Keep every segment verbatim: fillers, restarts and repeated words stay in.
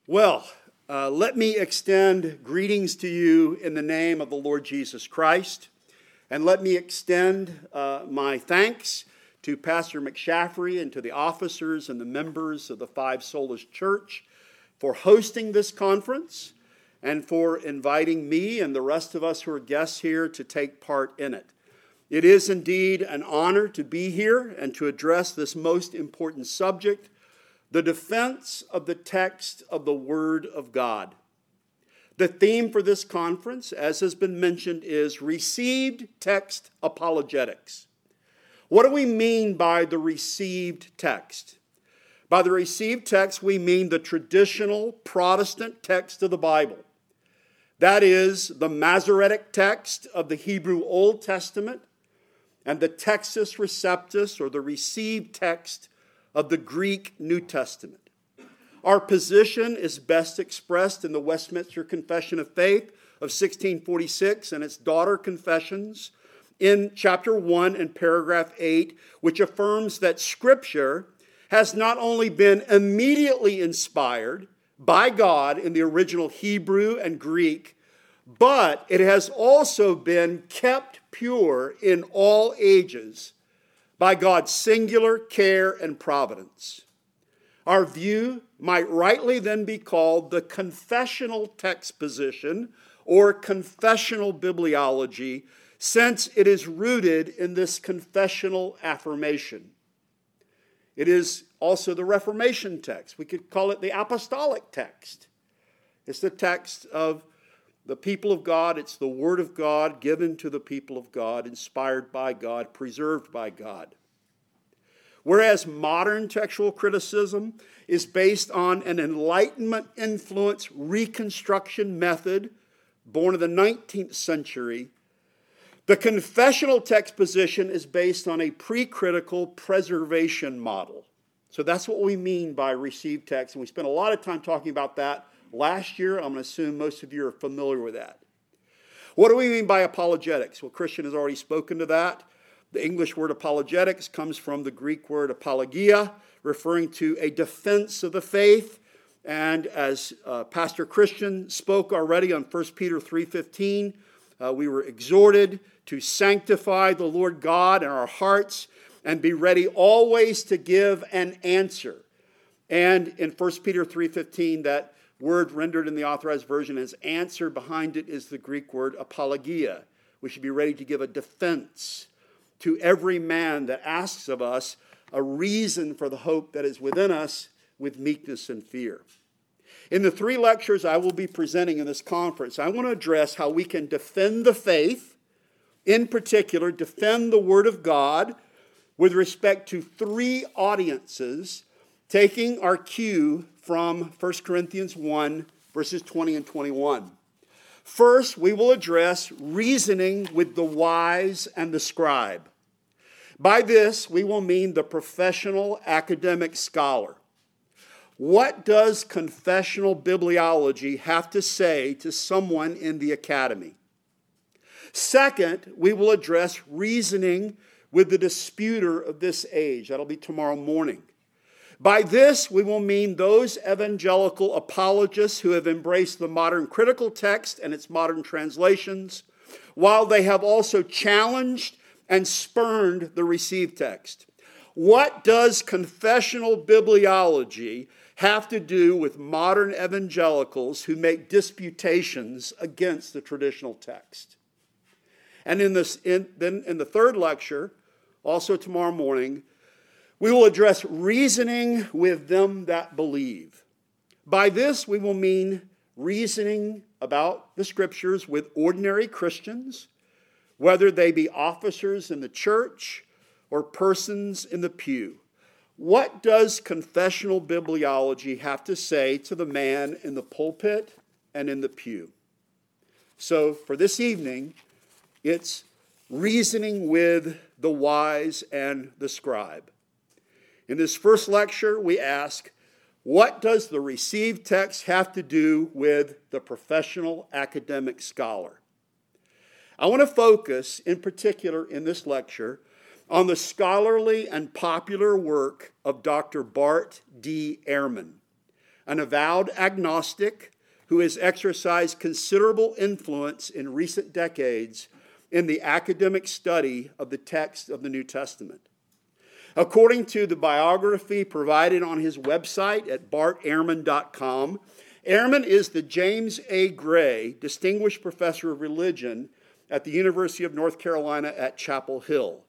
Well, uh, let me extend greetings to you in the name of the Lord Jesus Christ, and let me extend uh, my thanks to Pastor McShaffrey and to the officers and the members of the Five Solas Church for hosting this conference and for inviting me and the rest of us who are guests here to take part in it. It is indeed an honor to be here and to address this most important subject, the defense of the text of the Word of God. The theme for this conference, as has been mentioned, is Received Text Apologetics. What do we mean by the received text? By the received text, we mean the traditional Protestant text of the Bible. That is, the Masoretic text of the Hebrew Old Testament and the Textus Receptus, or the received text of the Greek New Testament. Our position is best expressed in the Westminster Confession of Faith of sixteen forty-six and its daughter confessions in chapter one and paragraph eight, which affirms that Scripture has not only been immediately inspired by God in the original Hebrew and Greek, but it has also been kept pure in all ages by God's singular care and providence. Our view might rightly then be called the confessional text position or confessional bibliology, since it is rooted in this confessional affirmation. It is also the Reformation text. We could call it the apostolic text. It's the text of the people of God. It's the Word of God given to the people of God, inspired by God, preserved by God. Whereas modern textual criticism is based on an Enlightenment influence reconstruction method born in the nineteenth century, the confessional text position is based on a pre-critical preservation model. So that's what we mean by received text, and we spent a lot of time talking about that last year. I'm going to assume most of you are familiar with that. What do we mean by apologetics? Well, Christian has already spoken to that. The English word apologetics comes from the Greek word apologia, referring to a defense of the faith. And as uh, Pastor Christian spoke already on First Peter three fifteen, uh, we were exhorted to sanctify the Lord God in our hearts and be ready always to give an answer. And in First Peter three fifteen, that word rendered in the Authorized Version as answer, behind it is the Greek word apologia. We should be ready to give a defense to every man that asks of us a reason for the hope that is within us with meekness and fear. In the three lectures I will be presenting in this conference, I want to address how we can defend the faith, in particular, defend the Word of God with respect to three audiences, taking our cue from First Corinthians one, verses twenty and twenty-one. First, we will address reasoning with the wise and the scribe. By this, we will mean the professional academic scholar. What does confessional bibliology have to say to someone in the academy? Second, we will address reasoning with the disputer of this age. That'll be tomorrow morning. By this, we will mean those evangelical apologists who have embraced the modern critical text and its modern translations, while they have also challenged and spurned the received text. What does confessional bibliology have to do with modern evangelicals who make disputations against the traditional text? And in this, in, then in the third lecture, also tomorrow morning, we will address reasoning with them that believe. By this, we will mean reasoning about the Scriptures with ordinary Christians, whether they be officers in the church or persons in the pew. What does confessional bibliology have to say to the man in the pulpit and in the pew? So for this evening, it's reasoning with the wise and the scribe. In this first lecture, we ask, what does the received text have to do with the professional academic scholar? I want to focus, in particular in this lecture, on the scholarly and popular work of Doctor Bart D. Ehrman. an avowed agnostic who has exercised considerable influence in recent decades in the academic study of the text of the New Testament. According to the biography provided on his website at bart ehrman dot com, Ehrman is the James A. Gray Distinguished Professor of Religion at the University of North Carolina at Chapel Hill.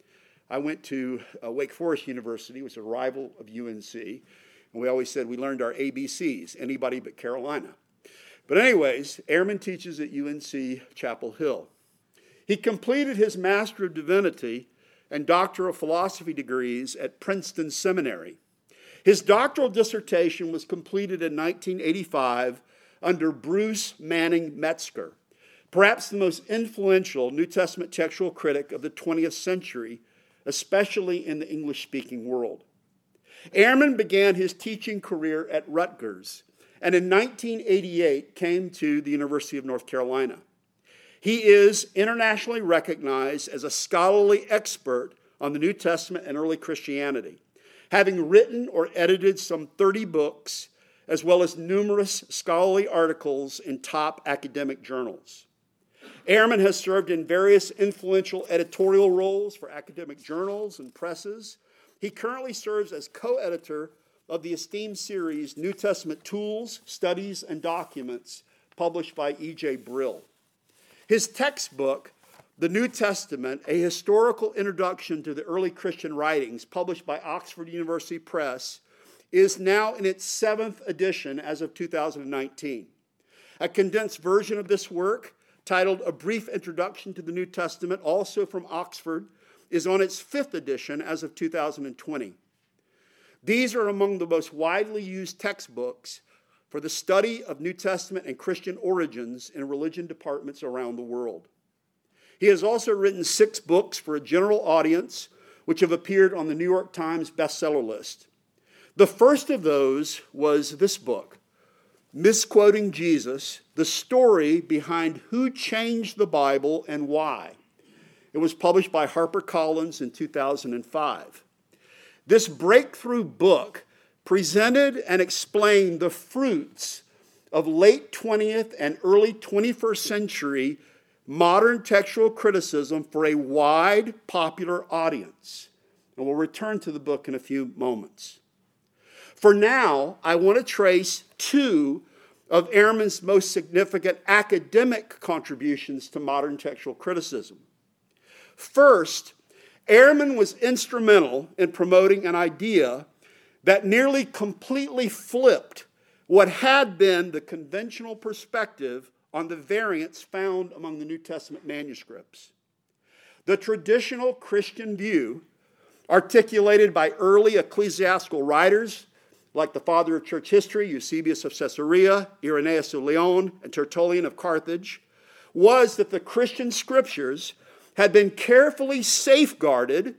I went to uh, Wake Forest University, which was a rival of U N C, and we always said we learned our A B Cs, anybody but Carolina. But anyways, Ehrman teaches at U N C Chapel Hill. He completed his Master of Divinity and Doctor of Philosophy degrees at Princeton Seminary. His doctoral dissertation was completed in nineteen eighty-five under Bruce Manning Metzger, perhaps the most influential New Testament textual critic of the twentieth century, especially in the English-speaking world. Ehrman began his teaching career at Rutgers, and in nineteen eighty-eight came to the University of North Carolina. He is internationally recognized as a scholarly expert on the New Testament and early Christianity, having written or edited some thirty books, as well as numerous scholarly articles in top academic journals. Ehrman has served in various influential editorial roles for academic journals and presses. He currently serves as co-editor of the esteemed series New Testament Tools, Studies, and Documents, published by E J Brill. His textbook, The New Testament, A Historical Introduction to the Early Christian Writings, published by Oxford University Press, is now in its seventh edition as of two thousand nineteen. A condensed version of this work, titled A Brief Introduction to the New Testament, also from Oxford, is on its fifth edition as of two thousand twenty. These are among the most widely used textbooks for the study of New Testament and Christian origins in religion departments around the world. He has also written six books for a general audience, which have appeared on the New York Times bestseller list. The first of those was this book, Misquoting Jesus, the story behind who changed the Bible and why. It was published by HarperCollins in two thousand five. This breakthrough book presented and explained the fruits of late twentieth and early twenty-first century modern textual criticism for a wide popular audience. And we'll return to the book in a few moments. For now, I want to trace two of Ehrman's most significant academic contributions to modern textual criticism. First, Ehrman was instrumental in promoting an idea that nearly completely flipped what had been the conventional perspective on the variants found among the New Testament manuscripts. The traditional Christian view, articulated by early ecclesiastical writers like the father of church history, Eusebius of Caesarea, Irenaeus of Lyon, and Tertullian of Carthage, was that the Christian scriptures had been carefully safeguarded,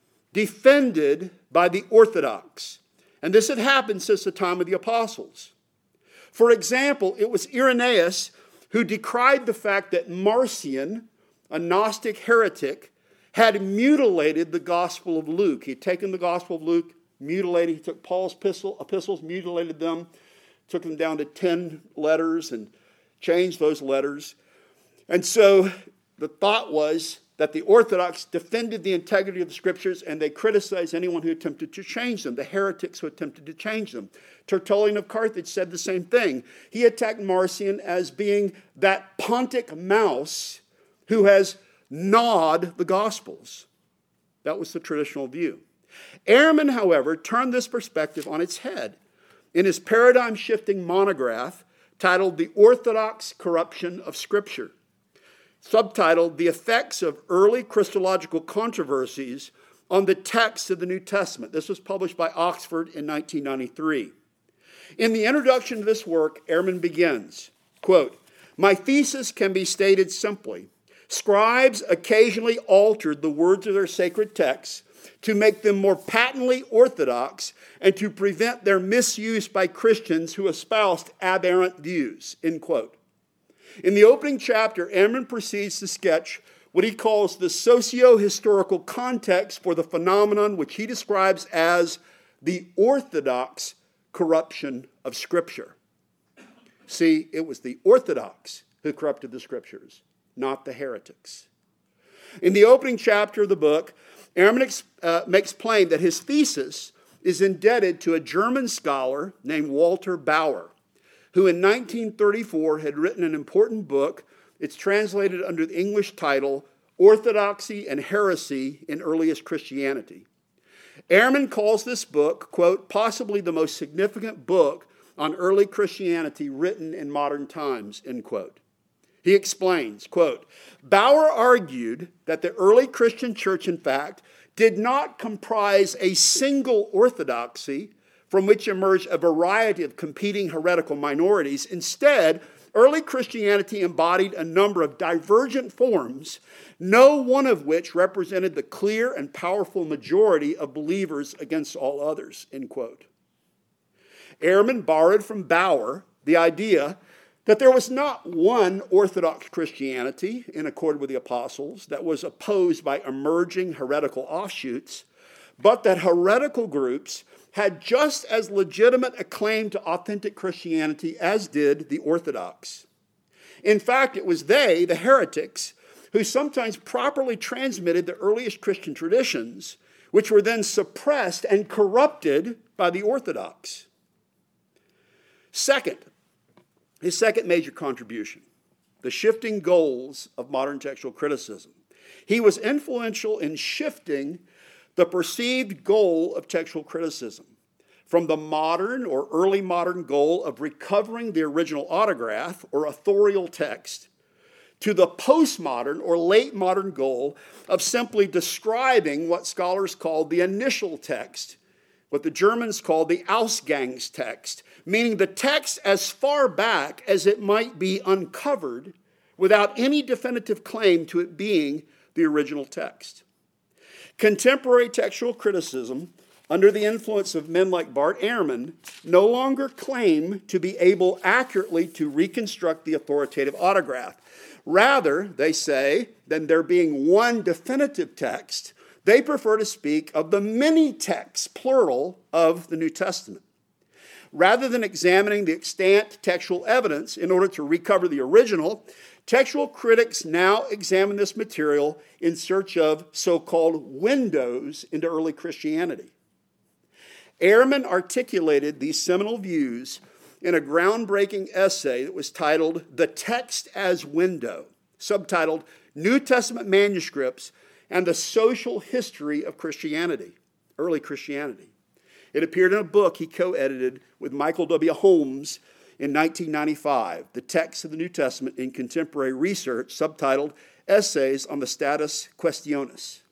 defended by the Orthodox. And this had happened since the time of the apostles. For example, it was Irenaeus who decried the fact that Marcion, a Gnostic heretic, had mutilated the Gospel of Luke. He had taken the Gospel of Luke, mutilated, he took Paul's epistle, epistles, mutilated them, took them down to ten letters and changed those letters. And so the thought was that the Orthodox defended the integrity of the Scriptures and they criticized anyone who attempted to change them, the heretics who attempted to change them. Tertullian of Carthage said the same thing. He attacked Marcion as being that Pontic mouse who has gnawed the Gospels. That was the traditional view. Ehrman, however, turned this perspective on its head in his paradigm-shifting monograph titled The Orthodox Corruption of Scripture, subtitled The Effects of Early Christological Controversies on the Text of the New Testament. This was published by Oxford in nineteen ninety-three. In the introduction to this work, Ehrman begins, quote, "My thesis can be stated simply. Scribes occasionally altered the words of their sacred texts to make them more patently orthodox and to prevent their misuse by Christians who espoused aberrant views," end quote. In the opening chapter, Ehrman proceeds to sketch what he calls the socio-historical context for the phenomenon which he describes as the Orthodox corruption of Scripture. See, it was the Orthodox who corrupted the Scriptures, not the heretics. In the opening chapter of the book, Ehrman ex- uh, makes plain that his thesis is indebted to a German scholar named Walter Bauer, who in nineteen thirty-four had written an important book. It's translated under the English title, Orthodoxy and Heresy in Earliest Christianity. Ehrman calls this book, quote, possibly the most significant book on early Christianity written in modern times, end quote. He explains, quote, Bauer argued that the early Christian church, in fact, did not comprise a single orthodoxy from which emerged a variety of competing heretical minorities. Instead, early Christianity embodied a number of divergent forms, no one of which represented the clear and powerful majority of believers against all others, end quote. Ehrman borrowed from Bauer the idea that there was not one Orthodox Christianity in accord with the apostles that was opposed by emerging heretical offshoots, but that heretical groups had just as legitimate a claim to authentic Christianity as did the Orthodox. In fact, it was they, the heretics, who sometimes properly transmitted the earliest Christian traditions, which were then suppressed and corrupted by the Orthodox. Second, his second major contribution, the shifting goals of modern textual criticism. He was influential in shifting the perceived goal of textual criticism from the modern or early modern goal of recovering the original autograph or authorial text to the postmodern or late modern goal of simply describing what scholars called the initial text, what the Germans called the Ausgangstext, meaning the text as far back as it might be uncovered without any definitive claim to it being the original text. Contemporary textual criticism, under the influence of men like Bart Ehrman, no longer claim to be able accurately to reconstruct the authoritative autograph. Rather, they say, than there being one definitive text, they prefer to speak of the many texts, plural, of the New Testament. Rather than examining the extant textual evidence in order to recover the original, textual critics now examine this material in search of so-called windows into early Christianity. Ehrman articulated these seminal views in a groundbreaking essay that was titled The Text as Window, subtitled New Testament Manuscripts and the Social History of Christianity, Early Christianity. It appeared in a book he co-edited with Michael W. Holmes in nineteen ninety-five, The Text of the New Testament in Contemporary Research, subtitled Essays on the Status Questionis.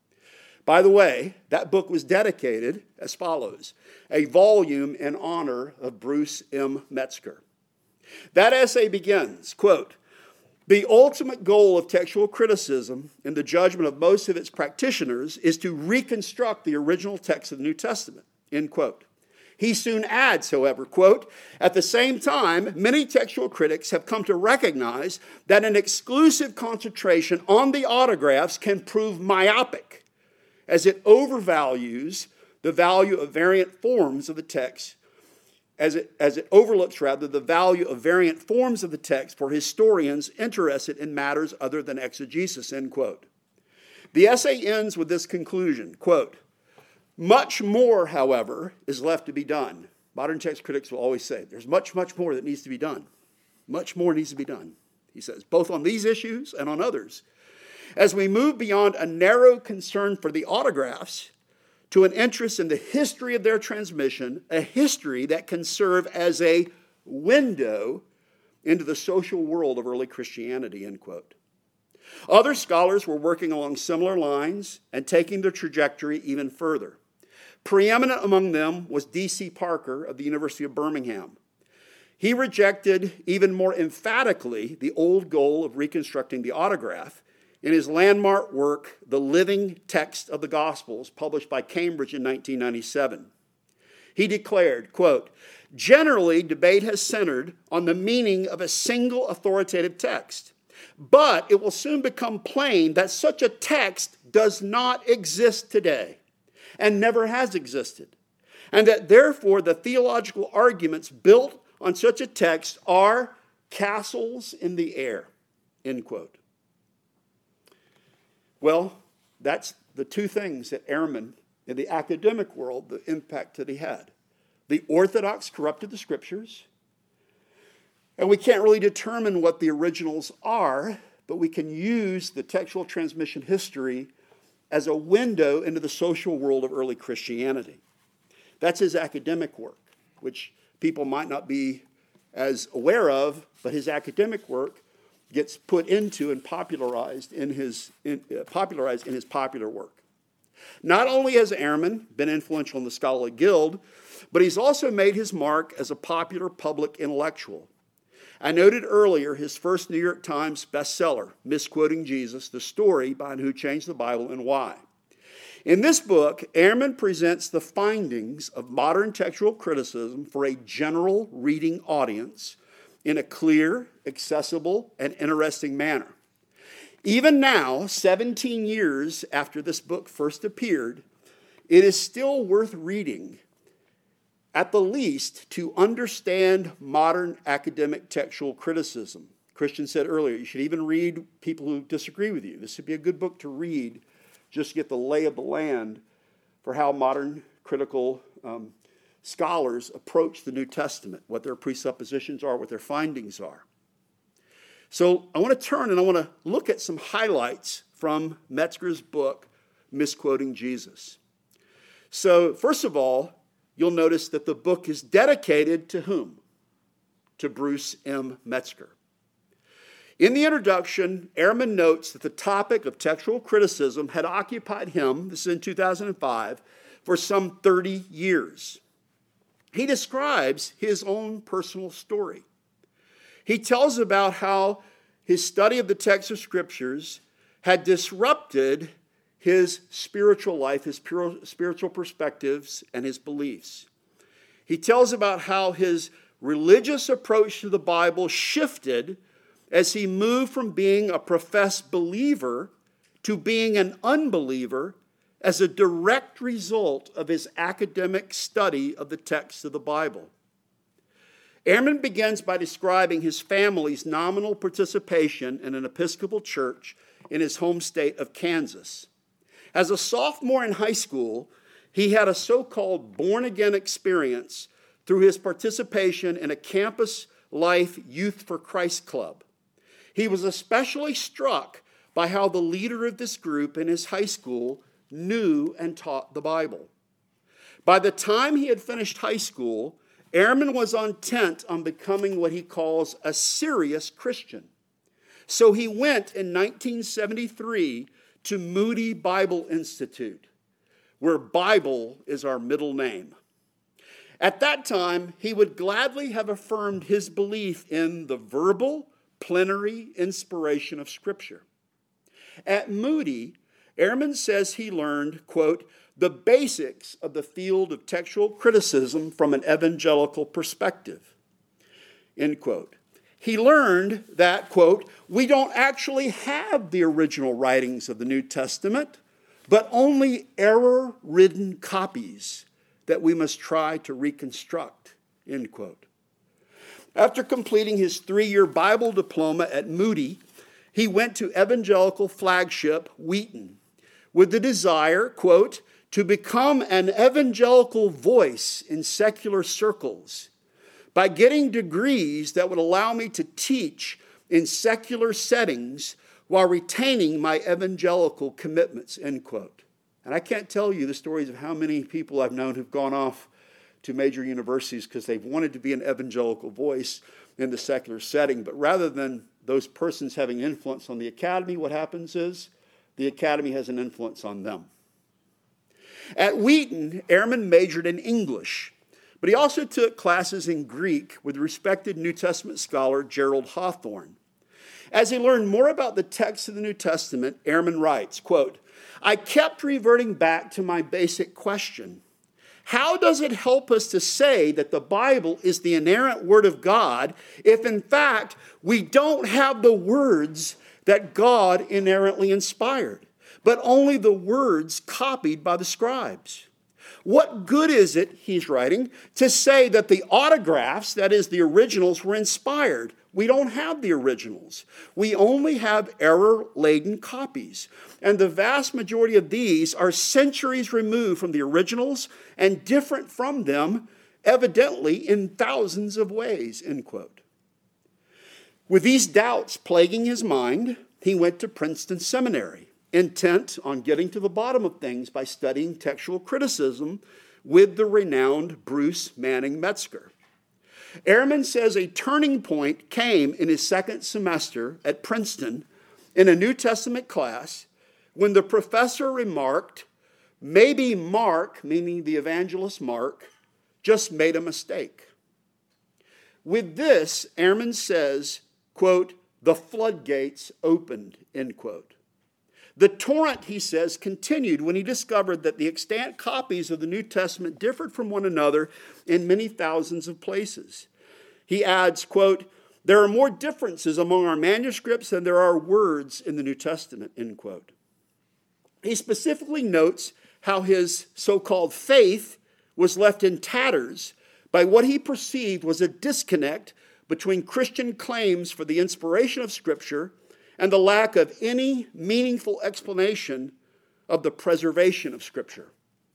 By the way, that book was dedicated as follows, a volume in honor of Bruce M. Metzger. That essay begins, quote, the ultimate goal of textual criticism, in the judgment of most of its practitioners, is to reconstruct the original text of the New Testament, end quote. He soon adds, however, quote, at the same time, many textual critics have come to recognize that an exclusive concentration on the autographs can prove myopic, as it overvalues the value of variant forms of the text, as it, as it overlooks, rather, the value of variant forms of the text for historians interested in matters other than exegesis, end quote. The essay ends with this conclusion, quote, much more, however, is left to be done. Modern text critics will always say, there's much, much more that needs to be done. Much more needs to be done, he says, both on these issues and on others. As we move beyond a narrow concern for the autographs to an interest in the history of their transmission, a history that can serve as a window into the social world of early Christianity, end quote. Other scholars were working along similar lines and taking the trajectory even further. Preeminent among them was D C Parker of the University of Birmingham. He rejected even more emphatically the old goal of reconstructing the autograph in his landmark work, The Living Text of the Gospels, published by Cambridge in nineteen ninety-seven. He declared, quote, generally, debate has centered on the meaning of a single authoritative text, but it will soon become plain that such a text does not exist today and never has existed. and that therefore the theological arguments built on such a text are castles in the air, end quote. Well, that's the two things that Ehrman, in the academic world, the impact that he had. The Orthodox corrupted the Scriptures, and we can't really determine what the originals are, but we can use the textual transmission history as a window into the social world of early Christianity. That's his academic work, which people might not be as aware of, but his academic work gets put into and popularized in his in, uh, popularized in his popular work. Not only has Ehrman been influential in the scholarly guild, but he's also made his mark as a popular public intellectual. I noted earlier his first New York Times bestseller, Misquoting Jesus, The Story Behind Who Changed the Bible and Why. In this book, Ehrman presents the findings of modern textual criticism for a general reading audience in a clear, accessible, and interesting manner. Even now, seventeen years after this book first appeared, it is still worth reading, at the least, to understand modern academic textual criticism. Christian said earlier, you should even read people who disagree with you. This would be a good book to read, just to get the lay of the land for how modern critical um, scholars approach the New Testament, what their presuppositions are, what their findings are. So I want to turn and I want to look at some highlights from Metzger's book, Misquoting Jesus. So first of all, you'll notice that the book is dedicated to whom? To Bruce M. Metzger. In the introduction, Ehrman notes that the topic of textual criticism had occupied him, this is in two thousand five, for some thirty years. He describes his own personal story. He tells about how his study of the text of Scriptures had disrupted his spiritual life, his spiritual perspectives, and his beliefs. He tells about how his religious approach to the Bible shifted as he moved from being a professed believer to being an unbeliever as a direct result of his academic study of the text of the Bible. Ehrman begins by describing his family's nominal participation in an Episcopal church in his home state of Kansas. As a sophomore in high school, he had a so-called born-again experience through his participation in a campus life Youth for Christ club. He was especially struck by how the leader of this group in his high school knew and taught the Bible. By the time he had finished high school, Ehrman was intent on becoming what he calls a serious Christian. So he went in nineteen seventy-three to Moody Bible Institute, where Bible is our middle name. At that time, he would gladly have affirmed his belief in the verbal, plenary inspiration of Scripture. At Moody, Ehrman says he learned, quote, the basics of the field of textual criticism from an evangelical perspective, end quote. He learned that, quote, we don't actually have the original writings of the New Testament, but only error-ridden copies that we must try to reconstruct, end quote. After completing his three-year Bible diploma at Moody, he went to evangelical flagship Wheaton with the desire, quote, to become an evangelical voice in secular circles by getting degrees that would allow me to teach in secular settings while retaining my evangelical commitments, end quote. And I can't tell you the stories of how many people I've known who've gone off to major universities because they've wanted to be an evangelical voice in the secular setting. But rather than those persons having influence on the academy, what happens is the academy has an influence on them. At Wheaton, Ehrman majored in English, but he also took classes in Greek with respected New Testament scholar Gerald Hawthorne. As he learned more about the text of the New Testament, Ehrman writes, quote, I kept reverting back to my basic question. How does it help us to say that the Bible is the inerrant word of God if in fact we don't have the words that God inerrantly inspired, but only the words copied by the scribes? What good is it, he's writing, to say that the autographs, that is the originals, were inspired? We don't have the originals. We only have error-laden copies. And the vast majority of these are centuries removed from the originals and different from them, evidently in thousands of ways, end quote. With these doubts plaguing his mind, he went to Princeton Seminary, intent on getting to the bottom of things by studying textual criticism with the renowned Bruce Manning Metzger. Ehrman says a turning point came in his second semester at Princeton in a New Testament class when the professor remarked, maybe Mark, meaning the evangelist Mark, just made a mistake. With this, Ehrman says, quote, the floodgates opened, end quote. The torrent, he says, continued when he discovered that the extant copies of the New Testament differed from one another in many thousands of places. He adds, quote, there are more differences among our manuscripts than there are words in the New Testament, end quote. He specifically notes how his so-called faith was left in tatters by what he perceived was a disconnect between Christian claims for the inspiration of Scripture and the lack of any meaningful explanation of the preservation of Scripture.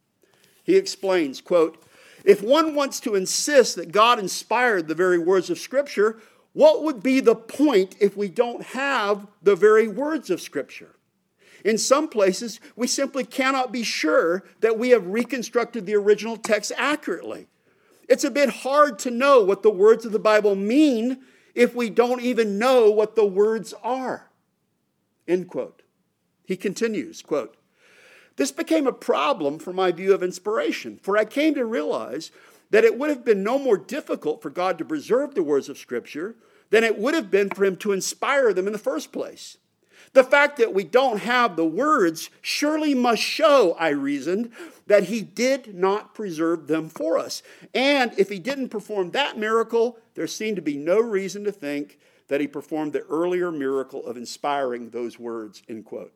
He explains, quote, if one wants to insist that God inspired the very words of Scripture, what would be the point if we don't have the very words of Scripture? In some places, we simply cannot be sure that we have reconstructed the original text accurately. It's a bit hard to know what the words of the Bible mean if we don't even know what the words are. End quote. He continues, quote, this became a problem for my view of inspiration, for I came to realize that it would have been no more difficult for God to preserve the words of Scripture than it would have been for him to inspire them in the first place. The fact that we don't have the words surely must show, I reasoned, that he did not preserve them for us. And if he didn't perform that miracle, there seemed to be no reason to think that he performed the earlier miracle of inspiring those words, end quote.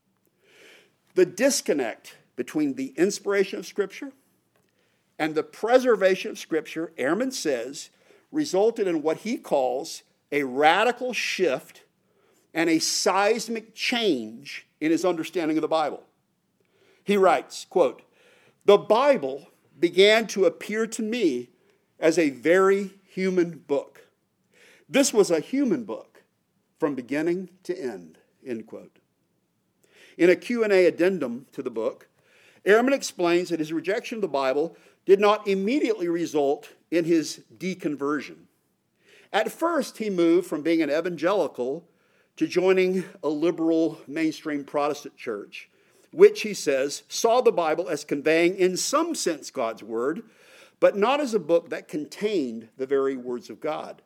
The disconnect between the inspiration of Scripture and the preservation of Scripture, Ehrman says, resulted in what he calls a radical shift and a seismic change in his understanding of the Bible. He writes, quote, the Bible began to appear to me as a very human book. This was a human book from beginning to end, end quote. In a Q and A addendum to the book, Ehrman explains that his rejection of the Bible did not immediately result in his deconversion. At first, he moved from being an evangelical to joining a liberal mainstream Protestant church, which, he says, saw the Bible as conveying in some sense God's word, but not as a book that contained the very words of God.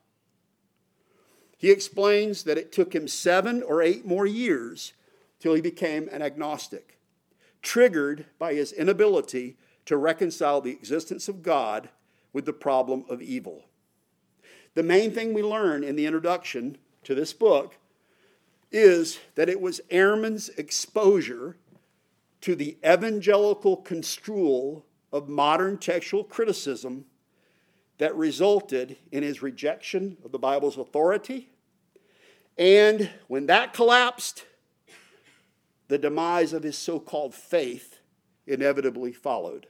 He explains that it took him seven or eight more years till he became an agnostic, triggered by his inability to reconcile the existence of God with the problem of evil. The main thing we learn in the introduction to this book is that it was Ehrman's exposure to the evangelical construal of modern textual criticism that resulted in his rejection of the Bible's authority. And when that collapsed, the demise of his so-called faith inevitably followed.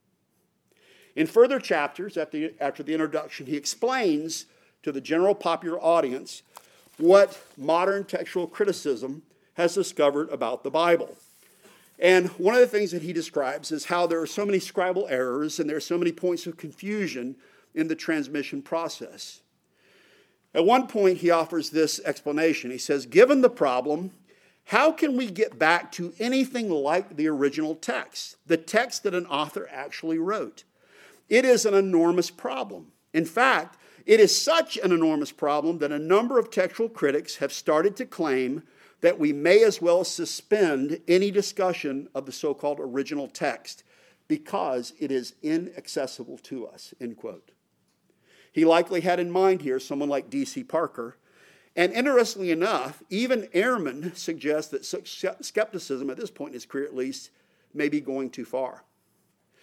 In further chapters, after the, after the introduction, he explains to the general popular audience what modern textual criticism has discovered about the Bible. And one of the things that he describes is how there are so many scribal errors and there are so many points of confusion in the transmission process. At one point, he offers this explanation. He says, given the problem, how can we get back to anything like the original text, the text that an author actually wrote? It is an enormous problem. In fact, it is such an enormous problem that a number of textual critics have started to claim that we may as well suspend any discussion of the so-called original text because it is inaccessible to us, end quote. He likely had in mind here someone like D C Parker. And interestingly enough, even Ehrman suggests that such skepticism at this point in his career at least may be going too far.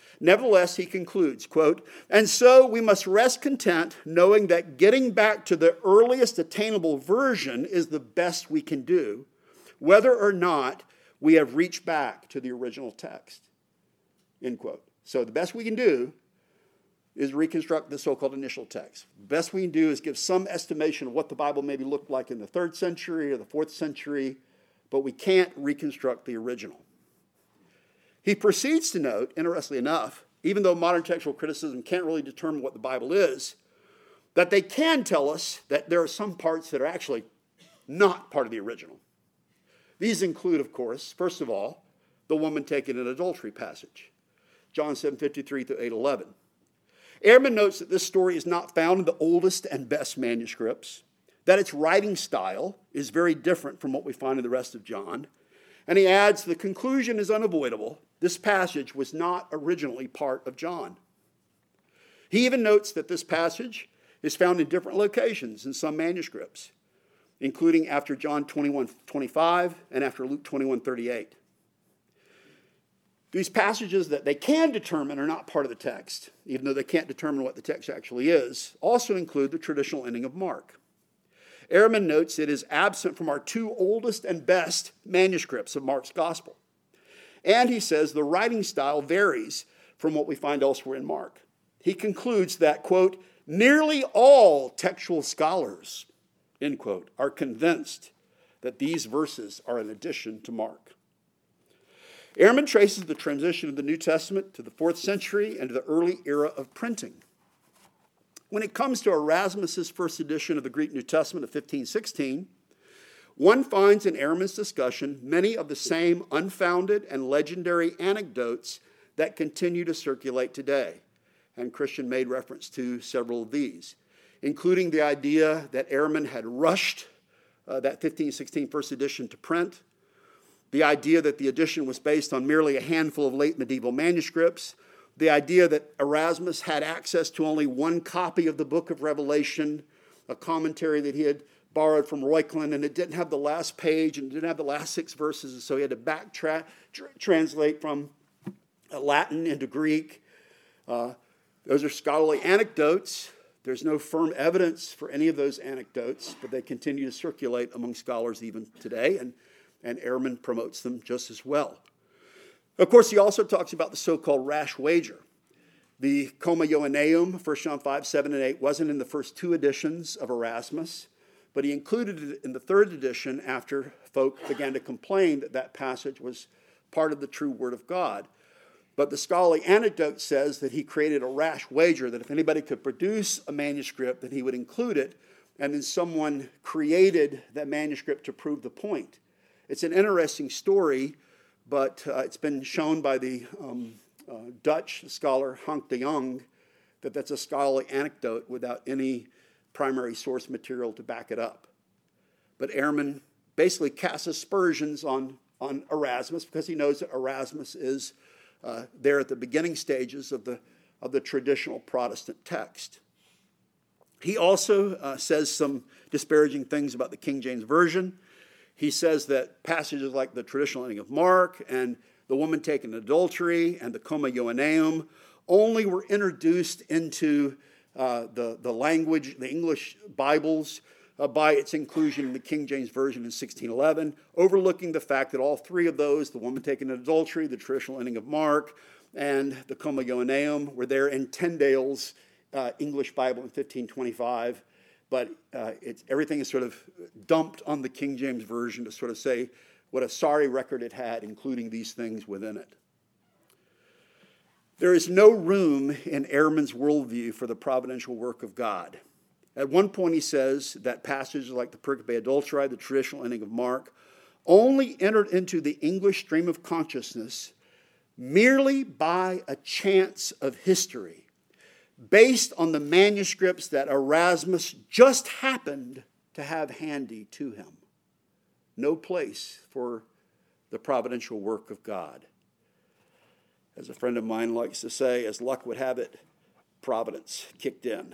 Nevertheless, he concludes, quote, "And so we must rest content knowing that getting back to the earliest attainable version is the best we can do, whether or not we have reached back to the original text." End quote. So the best we can do is reconstruct the so-called initial text. The best we can do is give some estimation of what the Bible maybe looked like in the third century or the fourth century, but we can't reconstruct the original. He proceeds to note, interestingly enough, even though modern textual criticism can't really determine what the Bible is, that they can tell us that there are some parts that are actually not part of the original. These include, of course, first of all, the woman taken in adultery passage, John seven fifty-three through eight eleven. Ehrman notes that this story is not found in the oldest and best manuscripts, that its writing style is very different from what we find in the rest of John, and he adds the conclusion is unavoidable. This passage was not originally part of John. He even notes that this passage is found in different locations in some manuscripts, including after John twenty-one twenty-five and after Luke twenty-one thirty-eight. These passages that they can determine are not part of the text, even though they can't determine what the text actually is, also include the traditional ending of Mark. Ehrman notes it is absent from our two oldest and best manuscripts of Mark's gospel. And he says the writing style varies from what we find elsewhere in Mark. He concludes that, quote, "nearly all textual scholars," end quote, are convinced that these verses are an addition to Mark. Ehrman traces the transition of the New Testament to the fourth century and to the early era of printing. When it comes to Erasmus's first edition of the Greek New Testament of fifteen sixteen, one finds in Ehrman's discussion many of the same unfounded and legendary anecdotes that continue to circulate today. And Christian made reference to several of these, including the idea that Ehrman had rushed uh, that fifteen sixteen first edition to print, the idea that the edition was based on merely a handful of late medieval manuscripts, the idea that Erasmus had access to only one copy of the book of Revelation, a commentary that he had borrowed from Reuchlin, and it didn't have the last page and it didn't have the last six verses, and so he had to back tra- tra- translate from Latin into Greek. Uh, those are scholarly anecdotes. There's no firm evidence for any of those anecdotes, but they continue to circulate among scholars even today, and, and Ehrman promotes them just as well. Of course, he also talks about the so-called rash wager. The Comma Ioanneum, First John five, seven, and eight, wasn't in the first two editions of Erasmus, but he included it in the third edition after folk began to complain that that passage was part of the true Word of God. But the scholarly anecdote says that he created a rash wager that if anybody could produce a manuscript, that he would include it, and then someone created that manuscript to prove the point. It's an interesting story, but uh, it's been shown by the um, uh, Dutch scholar Hank de Jong that that's a scholarly anecdote without any primary source material to back it up. But Ehrman basically casts aspersions on, on Erasmus because he knows that Erasmus is uh, there at the beginning stages of the, of the traditional Protestant text. He also uh, says some disparaging things about the King James Version. He says that passages like the traditional ending of Mark and the woman taken in adultery and the Comma Ioanneum only were introduced into uh, the, the language, the English Bibles, uh, by its inclusion in the King James Version in sixteen eleven, overlooking the fact that all three of those, the woman taken in adultery, the traditional ending of Mark, and the Comma Ioanneum, were there in Tyndale's uh, English Bible in fifteen twenty-five. But uh, it's, everything is sort of dumped on the King James Version to sort of say what a sorry record it had, including these things within it. There is no room in Ehrman's worldview for the providential work of God. At one point he says that passages like the Pericope Adulterae, the traditional ending of Mark, only entered into the English stream of consciousness merely by a chance of history, based on the manuscripts that Erasmus just happened to have handy to him. No place for the providential work of God. As a friend of mine likes to say, as luck would have it, providence kicked in.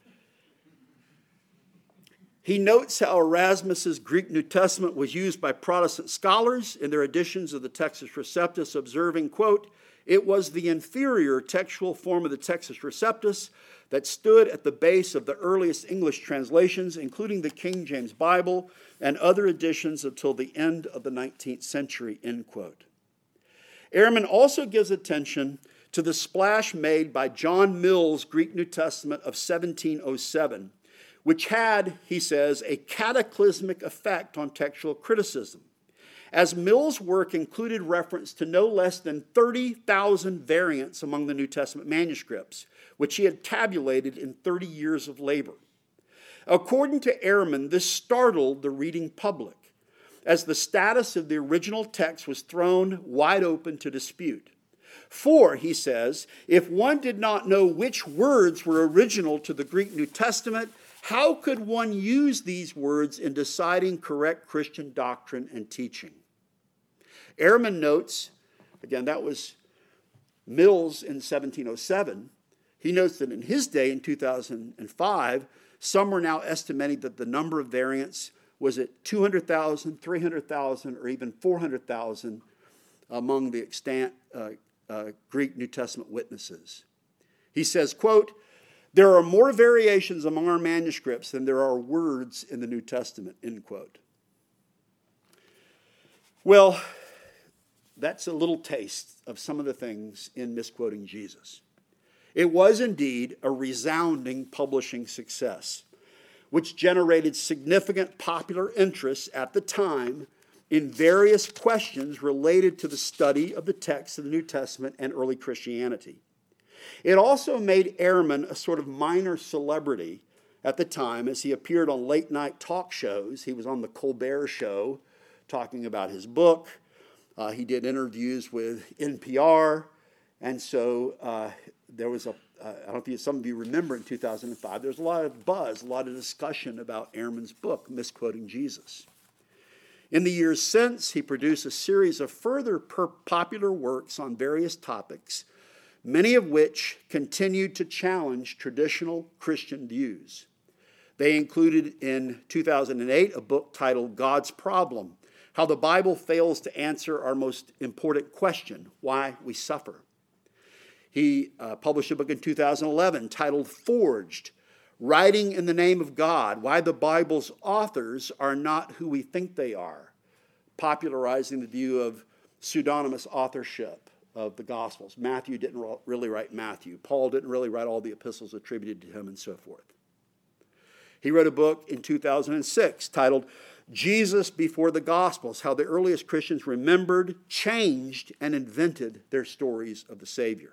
He notes how Erasmus's Greek New Testament was used by Protestant scholars in their editions of the Textus Receptus, observing, quote, It was the inferior textual form of the Textus Receptus that stood at the base of the earliest English translations, including the King James Bible and other editions until the end of the nineteenth century, end quote. Ehrman also gives attention to the splash made by John Mill's Greek New Testament of seventeen oh seven, which had, he says, a cataclysmic effect on textual criticism, as Mill's work included reference to no less than thirty thousand variants among the New Testament manuscripts, which he had tabulated in thirty years of labor. According to Ehrman, this startled the reading public, as the status of the original text was thrown wide open to dispute. For, he says, if one did not know which words were original to the Greek New Testament, how could one use these words in deciding correct Christian doctrine and teaching? Ehrman notes, again, that was Mills in seventeen oh seven. He notes that in his day, in two thousand five, some were now estimating that the number of variants was at two hundred thousand, three hundred thousand, or even four hundred thousand among the extant uh, uh, Greek New Testament witnesses. He says, quote, "There are more variations among our manuscripts than there are words in the New Testament," end quote. Well, that's a little taste of some of the things in Misquoting Jesus. It was indeed a resounding publishing success, which generated significant popular interest at the time in various questions related to the study of the text of the New Testament and early Christianity. It also made Ehrman a sort of minor celebrity at the time, as he appeared on late-night talk shows. He was on the Colbert Show talking about his book. Uh, he did interviews with N P R, and so uh, there was a, uh, I don't know if some of you remember in two thousand five, there was a lot of buzz, a lot of discussion about Ehrman's book, Misquoting Jesus. In the years since, he produced a series of further per- popular works on various topics, many of which continued to challenge traditional Christian views. They included in two thousand eight a book titled God's Problem: How the Bible Fails to Answer Our Most Important Question, Why We Suffer. He uh, published a book in two thousand eleven titled Forged: Writing in the Name of God, Why the Bible's Authors Are Not Who We Think They Are, popularizing the view of pseudonymous authorship of the Gospels. Matthew didn't really write Matthew. Paul didn't really write all the epistles attributed to him, and so forth. He wrote a book in two thousand six titled Jesus Before the Gospels: How the Earliest Christians Remembered, Changed, and Invented Their Stories of the Savior.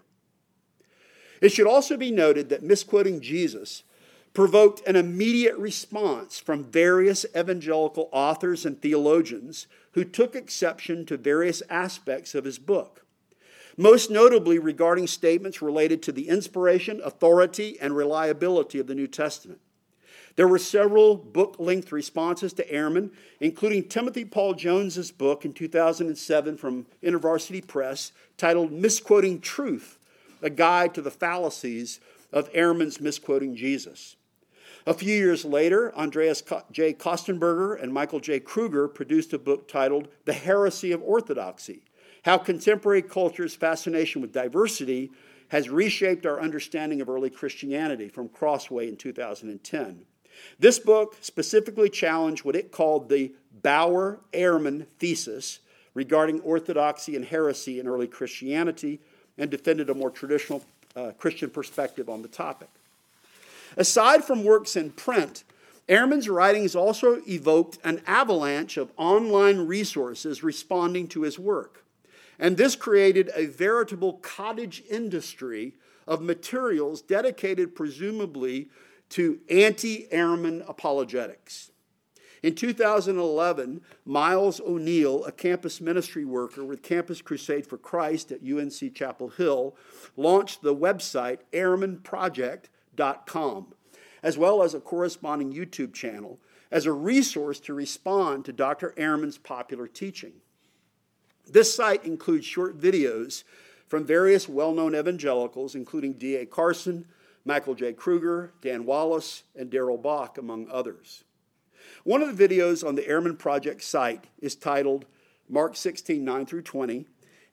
It should also be noted that Misquoting Jesus provoked an immediate response from various evangelical authors and theologians who took exception to various aspects of his book, most notably regarding statements related to the inspiration, authority, and reliability of the New Testament. There were several book-length responses to Ehrman, including Timothy Paul Jones's book in two thousand seven from InterVarsity Press titled Misquoting Truth: A Guide to the Fallacies of Ehrman's Misquoting Jesus. A few years later, Andreas J. Kostenberger and Michael J. Kruger produced a book titled The Heresy of Orthodoxy: How Contemporary Culture's Fascination with Diversity Has Reshaped Our Understanding of Early Christianity, from Crossway in two thousand ten. This book specifically challenged what it called the Bauer-Ehrman thesis regarding orthodoxy and heresy in early Christianity, and defended a more traditional uh, Christian perspective on the topic. Aside from works in print, Ehrman's writings also evoked an avalanche of online resources responding to his work. And this created a veritable cottage industry of materials dedicated presumably to anti-Ehrman apologetics. In two thousand eleven, Miles O'Neill, a campus ministry worker with Campus Crusade for Christ at U N C Chapel Hill, launched the website Ehrman Project dot com, as well as a corresponding YouTube channel, as a resource to respond to Doctor Ehrman's popular teaching. This site includes short videos from various well-known evangelicals, including D A Carson, Michael J. Kruger, Dan Wallace, and Darrell Bach, among others. One of the videos on the Ehrman Project site is titled Mark sixteen, nine through twenty,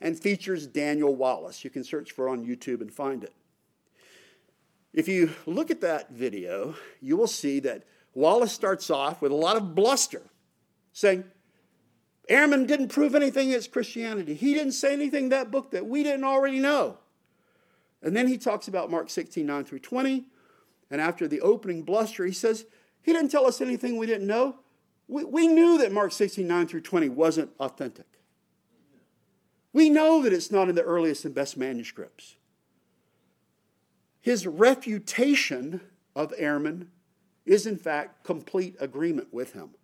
and features Daniel Wallace. You can search for it on YouTube and find it. If you look at that video, you will see that Wallace starts off with a lot of bluster, saying, Ehrman didn't prove anything against Christianity. He didn't say anything in that book that we didn't already know. And then he talks about Mark sixteen, nine through twenty. And after the opening bluster, he says, he didn't tell us anything we didn't know. We, we knew that Mark sixteen, nine through twenty wasn't authentic. We know that it's not in the earliest and best manuscripts. His refutation of Ehrman is, in fact, complete agreement with him.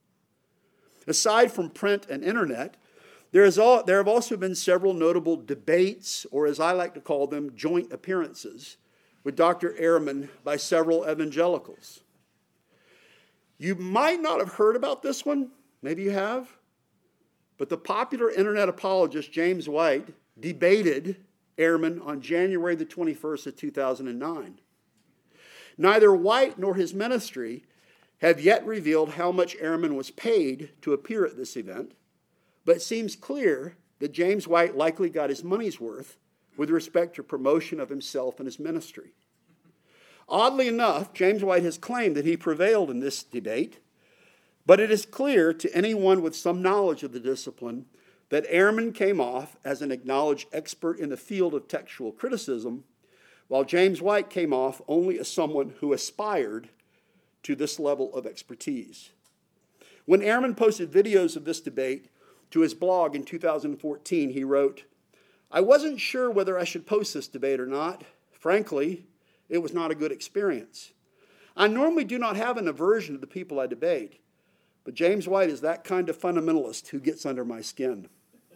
Aside from print and internet, there, is all, there have also been several notable debates, or as I like to call them, joint appearances, with Doctor Ehrman by several evangelicals. You might not have heard about this one. Maybe you have. But the popular internet apologist James White debated Ehrman on January the twenty-first of two thousand nine. Neither White nor his ministry have yet revealed how much Ehrman was paid to appear at this event, but it seems clear that James White likely got his money's worth with respect to promotion of himself and his ministry. Oddly enough, James White has claimed that he prevailed in this debate, but it is clear to anyone with some knowledge of the discipline that Ehrman came off as an acknowledged expert in the field of textual criticism, while James White came off only as someone who aspired to this level of expertise. When Ehrman posted videos of this debate to his blog in two thousand fourteen, he wrote, "I wasn't sure whether I should post this debate or not. Frankly, it was not a good experience. I normally do not have an aversion to the people I debate, but James White is that kind of fundamentalist who gets under my skin."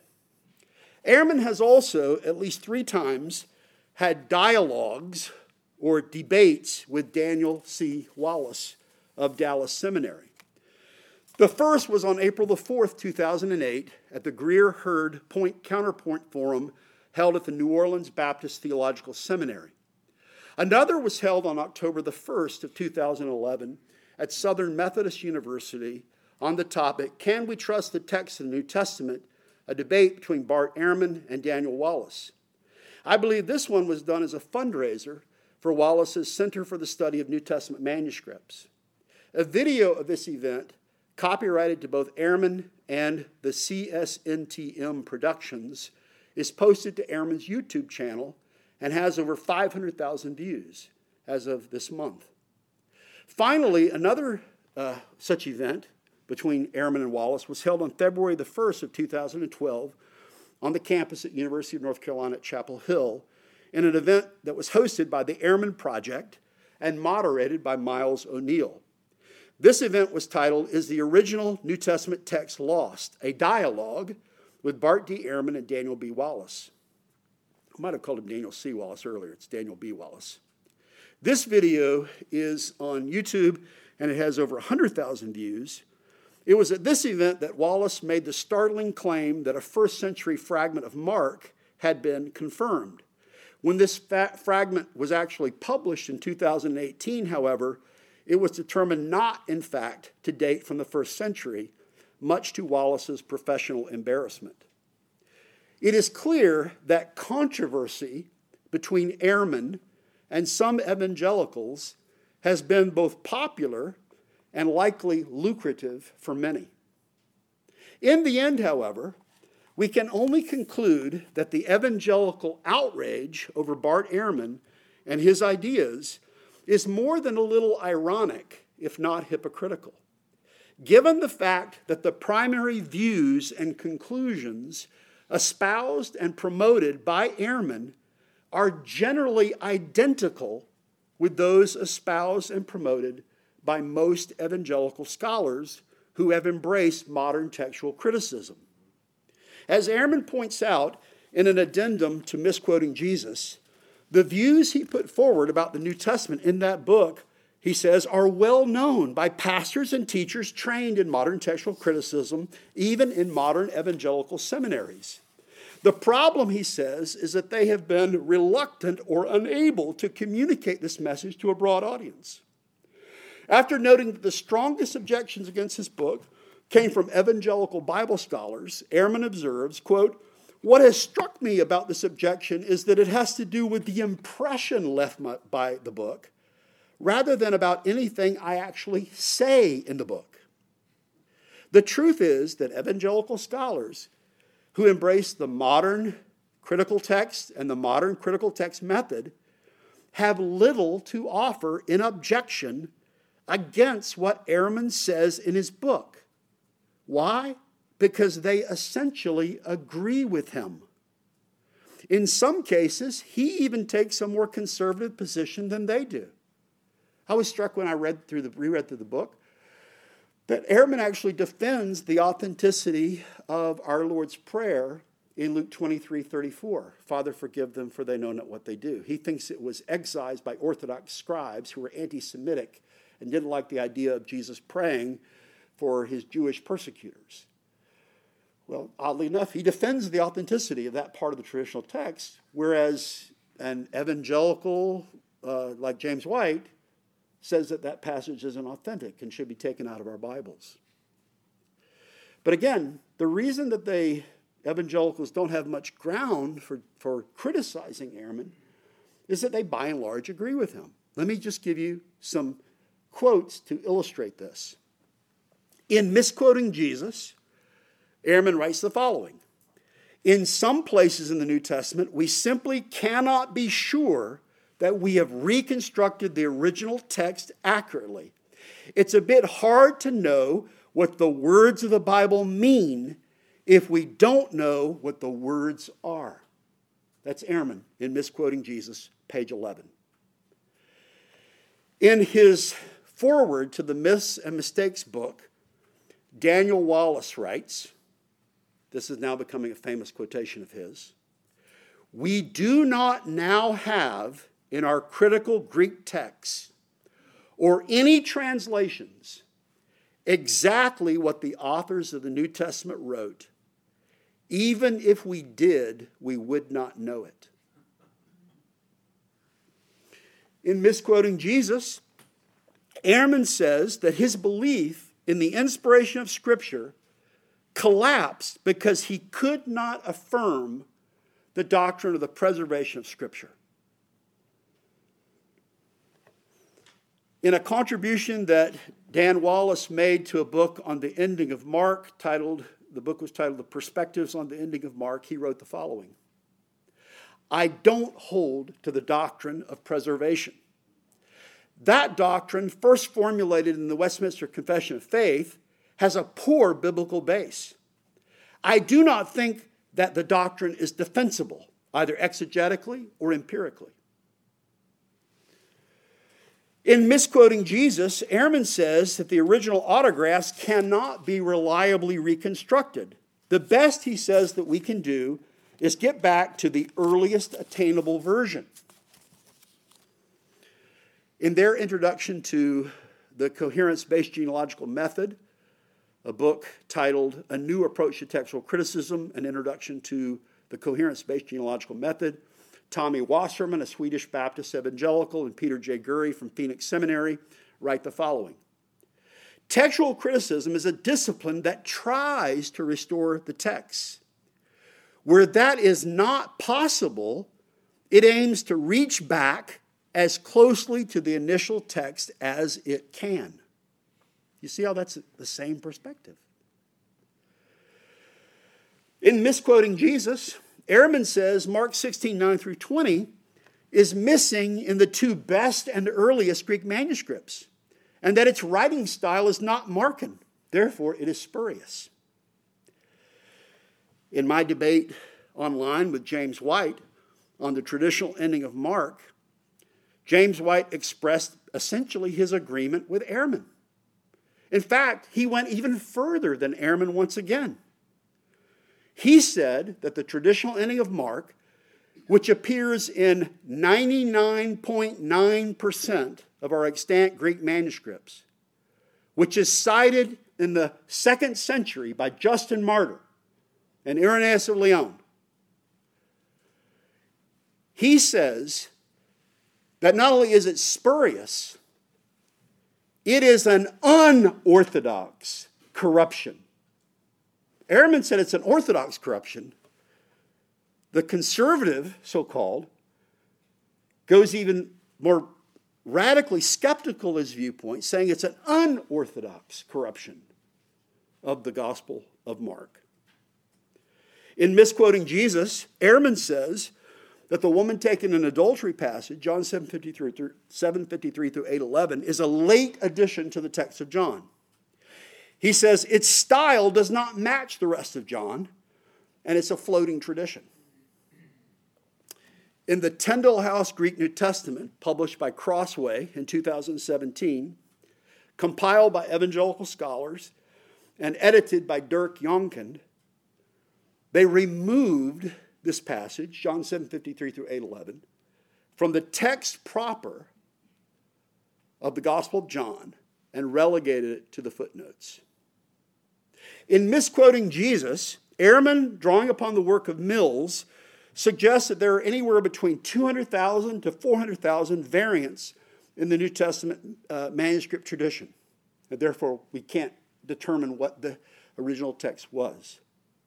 Ehrman has also, at least three times, had dialogues or debates with Daniel C. Wallace of Dallas Seminary. The first was on April the fourth, two thousand eight, at the Greer Hurd Point Counterpoint Forum held at the New Orleans Baptist Theological Seminary. Another was held on October the first of two thousand eleven at Southern Methodist University on the topic, "Can we trust the text of the New Testament?" a debate between Bart Ehrman and Daniel Wallace. I believe this one was done as a fundraiser for Wallace's Center for the Study of New Testament Manuscripts. A video of this event, copyrighted to both Ehrman and the C S N T M Productions, is posted to Ehrman's YouTube channel and has over five hundred thousand views as of this month. Finally, another uh, such event between Ehrman and Wallace was held on February the first of two thousand twelve on the campus at University of North Carolina at Chapel Hill in an event that was hosted by the Ehrman Project and moderated by Miles O'Neill. This event was titled, "Is the Original New Testament Text Lost?" A dialogue with Bart D. Ehrman and Daniel B. Wallace. I might have called him Daniel C. Wallace earlier. It's Daniel B. Wallace. This video is on YouTube, and it has over one hundred thousand views. It was at this event that Wallace made the startling claim that a first century fragment of Mark had been confirmed. When this fa- fragment was actually published in two thousand eighteen, however, it was determined not, in fact, to date from the first century, much to Wallace's professional embarrassment. It is clear that controversy between Ehrman and some evangelicals has been both popular and likely lucrative for many. In the end, however, we can only conclude that the evangelical outrage over Bart Ehrman and his ideas is more than a little ironic, if not hypocritical, given the fact that the primary views and conclusions espoused and promoted by Ehrman are generally identical with those espoused and promoted by most evangelical scholars who have embraced modern textual criticism. As Ehrman points out in an addendum to Misquoting Jesus, the views he put forward about the New Testament in that book, he says, are well known by pastors and teachers trained in modern textual criticism, even in modern evangelical seminaries. The problem, he says, is that they have been reluctant or unable to communicate this message to a broad audience. After noting that the strongest objections against his book came from evangelical Bible scholars, Ehrman observes, quote, What has struck me about this objection is that it has to do with the impression left by the book, rather than about anything I actually say in the book. The truth is that evangelical scholars who embrace the modern critical text and the modern critical text method have little to offer in objection against what Ehrman says in his book. Why? Because they essentially agree with him. In some cases, he even takes a more conservative position than they do. I was struck when I read through the, reread through the book that Ehrman actually defends the authenticity of our Lord's Prayer in Luke twenty-three thirty-four. Father, forgive them, for they know not what they do. He thinks it was excised by Orthodox scribes who were anti-Semitic and didn't like the idea of Jesus praying for his Jewish persecutors. Well, oddly enough, he defends the authenticity of that part of the traditional text, whereas an evangelical uh, like James White says that that passage isn't authentic and should be taken out of our Bibles. But again, the reason that they evangelicals don't have much ground for, for criticizing Ehrman is that they by and large agree with him. Let me just give you some quotes to illustrate this. In Misquoting Jesus, Ehrman writes the following: in some places in the New Testament, we simply cannot be sure that we have reconstructed the original text accurately. It's a bit hard to know what the words of the Bible mean if we don't know what the words are. That's Ehrman in Misquoting Jesus, page eleven. In his foreword to the Myths and Mistakes book, Daniel Wallace writes, this is now becoming a famous quotation of his, "We do not now have in our critical Greek texts or any translations exactly what the authors of the New Testament wrote. Even if we did, we would not know it." In Misquoting Jesus, Ehrman says that his belief in the inspiration of Scripture collapsed because he could not affirm the doctrine of the preservation of Scripture. In a contribution that Dan Wallace made to a book on the ending of Mark, titled, the book was titled The Perspectives on the Ending of Mark, he wrote the following: "I don't hold to the doctrine of preservation. That doctrine, first formulated in the Westminster Confession of Faith, has a poor biblical base. I do not think that the doctrine is defensible, either exegetically or empirically." In Misquoting Jesus, Ehrman says that the original autographs cannot be reliably reconstructed. The best, he says, that we can do is get back to the earliest attainable version. In their introduction to the Coherence-Based Genealogical Method, a book titled A New Approach to Textual Criticism, an introduction to the Coherence-Based Genealogical Method, Tommy Wasserman, a Swedish Baptist evangelical, and Peter J. Gurry from Phoenix Seminary write the following: "Textual criticism is a discipline that tries to restore the text. Where that is not possible, it aims to reach back as closely to the initial text as it can." You see how that's the same perspective? In Misquoting Jesus, Ehrman says Mark sixteen, nine through twenty is missing in the two best and earliest Greek manuscripts, and that its writing style is not Markan. Therefore, it is spurious. In my debate online with James White on the traditional ending of Mark, James White expressed essentially his agreement with Ehrman. In fact, he went even further than Ehrman once again. He said that the traditional ending of Mark, which appears in ninety-nine point nine percent of our extant Greek manuscripts, which is cited in the second century by Justin Martyr and Irenaeus of Lyon, he says that not only is it spurious, it is an unorthodox corruption. Ehrman said it's an orthodox corruption. The conservative, so-called, goes even more radically skeptical of his viewpoint, saying it's an unorthodox corruption of the Gospel of Mark. In misquoting Jesus, Ehrman says that the woman taken in adultery passage, John seven fifty-three through eight eleven, is a late addition to the text of John. He says its style does not match the rest of John, and it's a floating tradition. In the Tyndale House Greek New Testament, published by Crossway in two thousand seventeen, compiled by evangelical scholars, and edited by Dirk Jonkind, they removed this passage, John seven fifty-three through eight eleven, from the text proper of the Gospel of John and relegated it to the footnotes. In misquoting Jesus, Ehrman, drawing upon the work of Mills, suggests that there are anywhere between two hundred thousand to four hundred thousand variants in the New Testament uh, manuscript tradition. And therefore, we can't determine what the original text was.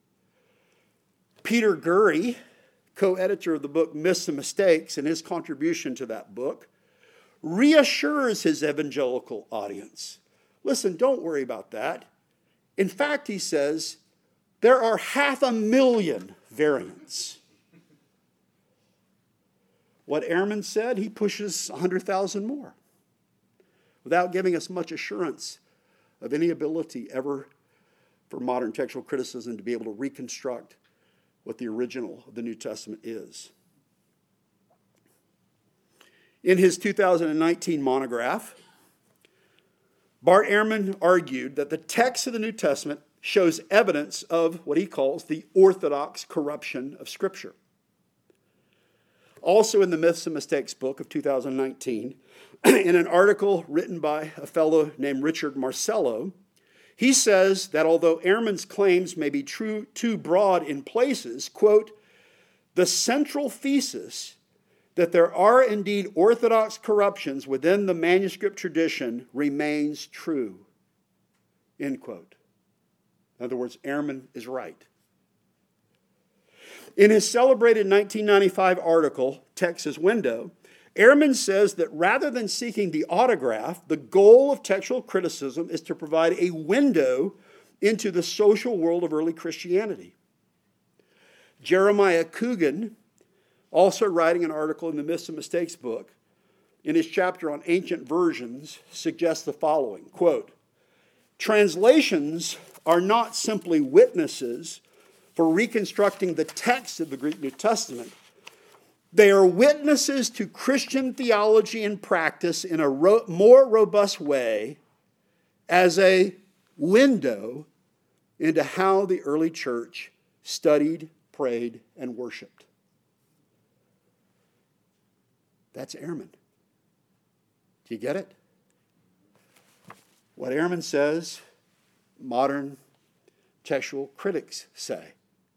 Peter Gurry, co-editor of the book Myths and Mistakes, and his contribution to that book, reassures his evangelical audience. Listen, don't worry about that. In fact, he says, there are half a million variants. What Ehrman said, he pushes one hundred thousand more, without giving us much assurance of any ability ever for modern textual criticism to be able to reconstruct what the original of the New Testament is. In his two thousand nineteen monograph, Bart Ehrman argued that the text of the New Testament shows evidence of what he calls the orthodox corruption of Scripture. Also in the Myths and Mistakes book of two thousand nineteen, in an article written by a fellow named Richard Marcello, he says that although Ehrman's claims may be true, too broad in places, quote, the central thesis that there are indeed orthodox corruptions within the manuscript tradition remains true, end quote. In other words, Ehrman is right. In his celebrated nineteen ninety-five article, Text's Window, Ehrman says that rather than seeking the autograph, the goal of textual criticism is to provide a window into the social world of early Christianity. Jeremiah Coogan, also writing an article in the Myths and Mistakes book, in his chapter on ancient versions, suggests the following, quote, translations are not simply witnesses for reconstructing the text of the Greek New Testament. They are witnesses to Christian theology and practice in a ro- more robust way as a window into how the early church studied, prayed, and worshiped. That's Ehrman. Do you get it? What Ehrman says, modern textual critics say.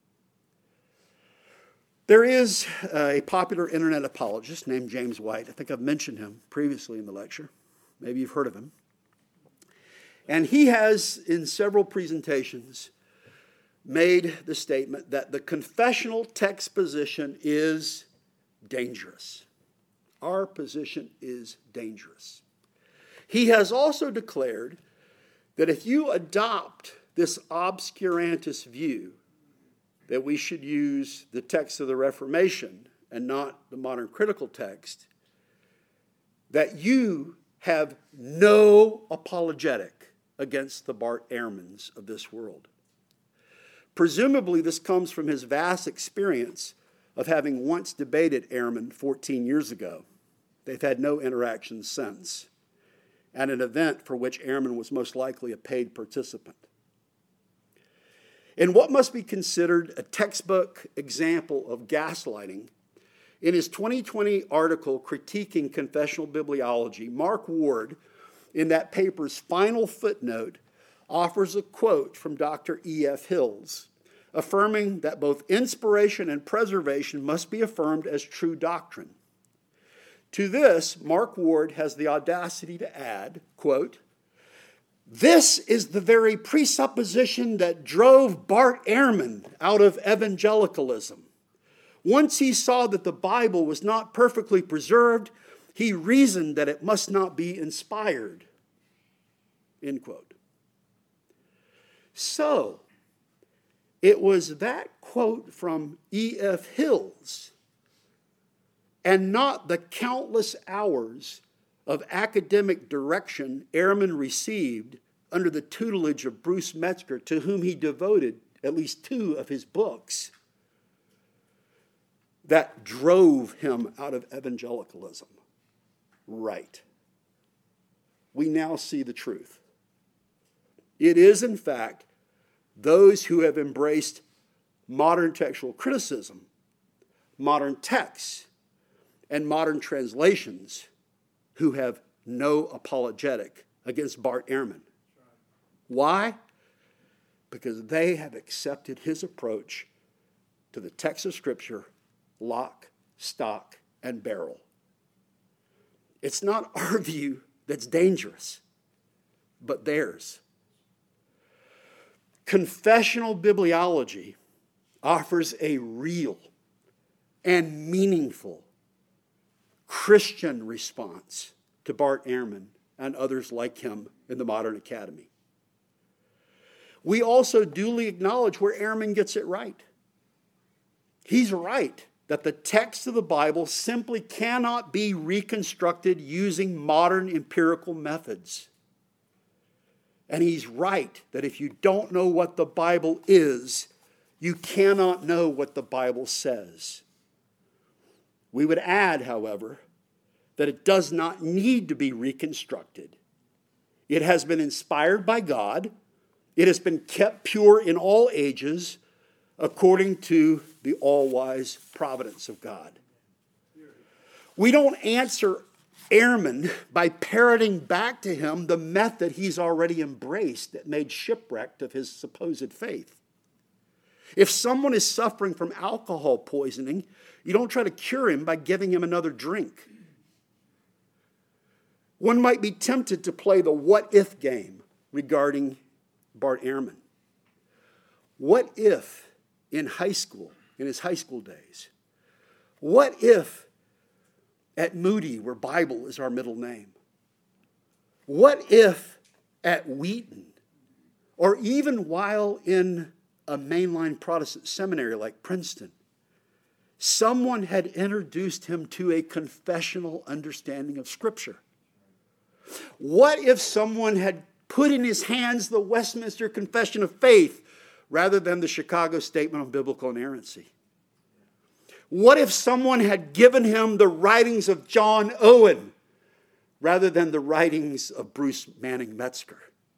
There is a popular internet apologist named James White. I think I've mentioned him previously in the lecture. Maybe you've heard of him. And he has, in several presentations, made the statement that the confessional text position is dangerous. Our position is dangerous. He has also declared that if you adopt this obscurantist view, that we should use the text of the Reformation and not the modern critical text, that you have no apologetic against the Bart Ehrmans of this world. Presumably, this comes from his vast experience of having once debated Ehrman fourteen years ago. They've had no interactions since, at an event for which Ehrman was most likely a paid participant. In what must be considered a textbook example of gaslighting, in his twenty twenty article critiquing confessional bibliology, Mark Ward, in that paper's final footnote, offers a quote from Doctor E F Hills, affirming that both inspiration and preservation must be affirmed as true doctrine. To this, Mark Ward has the audacity to add, quote, this is the very presupposition that drove Bart Ehrman out of evangelicalism. Once he saw that the Bible was not perfectly preserved, he reasoned that it must not be inspired. End quote. So, it was that quote from E F Hills and not the countless hours of academic direction Ehrman received under the tutelage of Bruce Metzger, to whom he devoted at least two of his books, that drove him out of evangelicalism. Right. We now see the truth. It is, in fact, those who have embraced modern textual criticism, modern texts, and modern translations who have no apologetic against Bart Ehrman. Why? Because they have accepted his approach to the text of Scripture, lock, stock, and barrel. It's not our view that's dangerous, but theirs. Confessional bibliology offers a real and meaningful Christian response to Bart Ehrman and others like him in the modern academy. We also duly acknowledge where Ehrman gets it right. He's right that the text of the Bible simply cannot be reconstructed using modern empirical methods. And he's right that if you don't know what the Bible is, you cannot know what the Bible says. We would add, however, that it does not need to be reconstructed. It has been inspired by God. It has been kept pure in all ages according to the all-wise providence of God. We don't answer Ehrman by parroting back to him the method he's already embraced that made shipwrecked of his supposed faith. If someone is suffering from alcohol poisoning, you don't try to cure him by giving him another drink. One might be tempted to play the what-if game regarding Bart Ehrman. What if in high school, in his high school days, what if at Moody, where Bible is our middle name, what if at Wheaton, or even while in a mainline Protestant seminary like Princeton, someone had introduced him to a confessional understanding of Scripture? What if someone had put in his hands the Westminster Confession of Faith rather than the Chicago Statement on Biblical Inerrancy? What if someone had given him the writings of John Owen rather than the writings of Bruce Manning Metzger?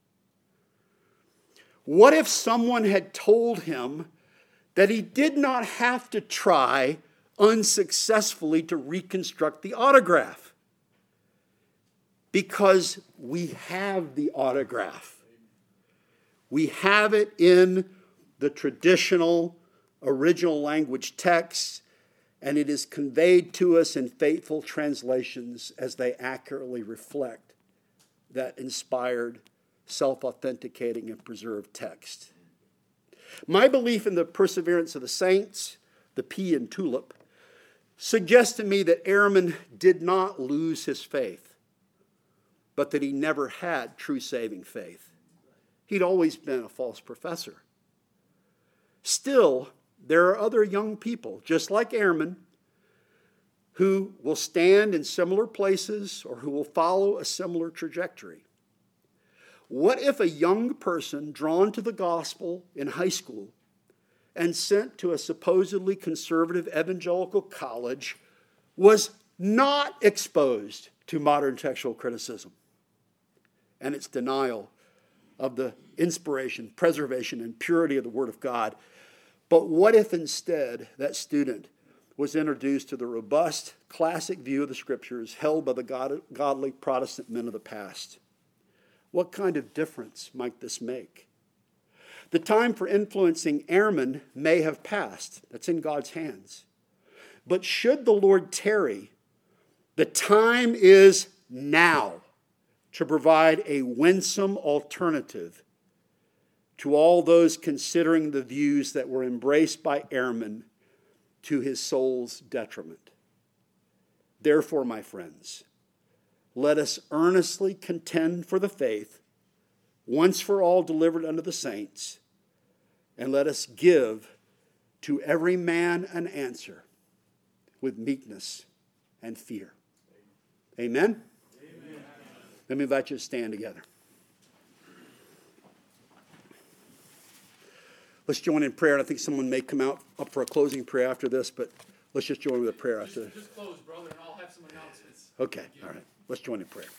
What if someone had told him that he did not have to try unsuccessfully to reconstruct the autograph? Because we have the autograph. We have it in the traditional original language text, and it is conveyed to us in faithful translations as they accurately reflect that inspired, self-authenticating, and preserved text. My belief in the perseverance of the saints, the pea and tulip, suggests to me that Ehrman did not lose his faith, but that he never had true saving faith. He'd always been a false professor. Still, there are other young people, just like Ehrman, who will stand in similar places or who will follow a similar trajectory. What if a young person drawn to the gospel in high school and sent to a supposedly conservative evangelical college was not exposed to modern textual criticism and its denial of the inspiration, preservation, and purity of the Word of God? But what if instead that student was introduced to the robust, classic view of the Scriptures held by the God, godly Protestant men of the past? What kind of difference might this make? The time for influencing Ehrman may have passed. That's in God's hands. But should the Lord tarry, the time is now to provide a winsome alternative to all those considering the views that were embraced by Ehrman to his soul's detriment. Therefore, my friends, let us earnestly contend for the faith once for all delivered unto the saints, and let us give to every man an answer with meekness and fear. Amen? Amen. Let me invite you to stand together. Let's join in prayer. And I think someone may come out up for a closing prayer after this, but let's just join with a prayer after. Just, just close, brother, and I'll have some announcements. Okay, all right. Let's join in prayer.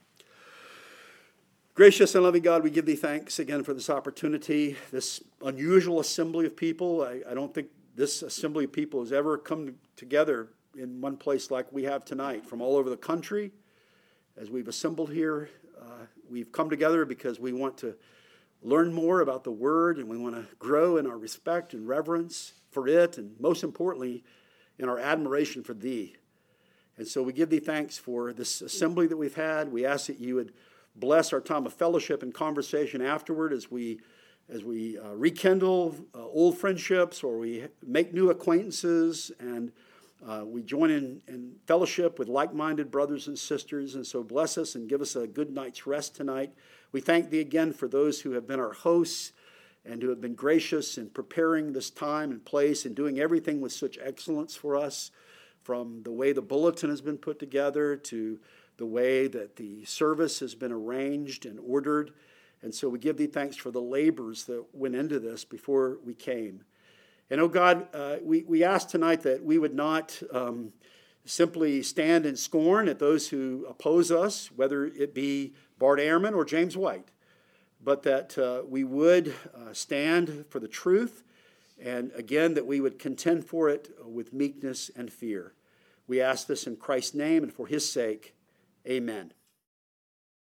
Gracious and loving God, we give thee thanks again for this opportunity, this unusual assembly of people. I, I don't think this assembly of people has ever come together in one place like we have tonight, from all over the country. As we've assembled here, uh, we've come together because we want to learn more about the Word, and we want to grow in our respect and reverence for it, and most importantly, in our admiration for Thee. And so we give Thee thanks for this assembly that we've had. We ask that You would bless our time of fellowship and conversation afterward as we as we uh, rekindle uh, old friendships, or we make new acquaintances, and uh, we join in, in fellowship with like-minded brothers and sisters. And so bless us and give us a good night's rest tonight. We thank Thee again for those who have been our hosts and who have been gracious in preparing this time and place and doing everything with such excellence for us, from the way the bulletin has been put together to the way that the service has been arranged and ordered. And so we give Thee thanks for the labors that went into this before we came. And, oh God, uh, we, we ask tonight that we would not um, simply stand in scorn at those who oppose us, whether it be Bart Ehrman or James White, but that uh, we would uh, stand for the truth, and again, that we would contend for it with meekness and fear. We ask this in Christ's name and for His sake. Amen.